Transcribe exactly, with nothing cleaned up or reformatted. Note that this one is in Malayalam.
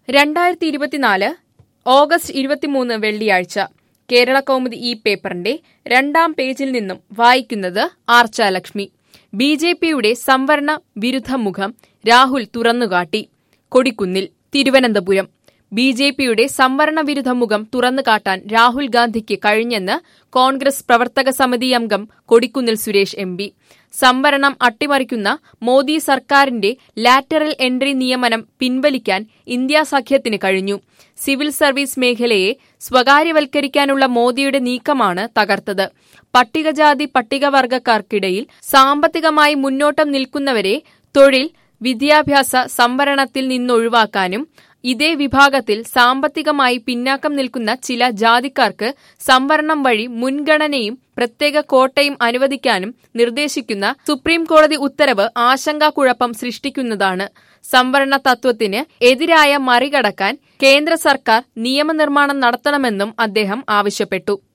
രണ്ടായിരത്തി ഇരുപത്തിനാല് ഓഗസ്റ്റ് ഇരുപത്തിമൂന്ന് വെള്ളിയാഴ്ച കേരളകൗമുദി ഈ പേപ്പറിന്റെ രണ്ടാം പേജിൽ നിന്നും വായിക്കുന്നത് ആർച്ചാലക്ഷ്മി. ബി ജെ പിയുടെ സംവരണ വിരുദ്ധ മുഖം രാഹുൽ തുറന്നുകാട്ടി. കൊടിക്കുന്നിൽ. തിരുവനന്തപുരം. ബി ജെ പിയുടെ സംവരണ വിരുദ്ധ മുഖം തുറന്നുകാട്ടാൻ രാഹുൽ ഗാന്ധിക്ക് കഴിഞ്ഞെന്ന് കോൺഗ്രസ് പ്രവർത്തക സമിതി അംഗം കൊടിക്കുന്നിൽ സുരേഷ് എം പി. സംവരണം അട്ടിമറിക്കുന്ന മോദി സർക്കാരിന്റെ ലാറ്ററൽ എൻട്രി നിയമനം പിൻവലിക്കാൻ ഇന്ത്യാ സഖ്യത്തിന് കഴിഞ്ഞു. സിവിൽ സർവീസ് മേഖലയെ സ്വകാര്യവൽക്കരിക്കാനുള്ള മോദിയുടെ നീക്കമാണ് തകർത്തത്. പട്ടികജാതി പട്ടികവർഗക്കാർക്കിടയിൽ സാമ്പത്തികമായി മുന്നോട്ടം നിൽക്കുന്നവരെ തൊഴിൽ, വിദ്യാഭ്യാസ സംവരണത്തിൽ നിന്നൊഴിവാക്കാനും ഇതേ വിഭാഗത്തിൽ സാമ്പത്തികമായി പിന്നാക്കം നിൽക്കുന്ന ചില ജാതിക്കാർക്ക് സംവരണം വഴി മുൻഗണനയും പ്രത്യേക ക്വാട്ടയും അനുവദിക്കാനും നിർദ്ദേശിക്കുന്ന സുപ്രീം കോടതി ഉത്തരവ് ആശങ്കാക്കുഴപ്പം സൃഷ്ടിക്കുന്നതാണ്. സംവരണ തത്വത്തിന് എതിരായ മറികടക്കാൻ കേന്ദ്ര സർക്കാർ നിയമനിർമ്മാണം നടത്തണമെന്നും അദ്ദേഹം ആവശ്യപ്പെട്ടു.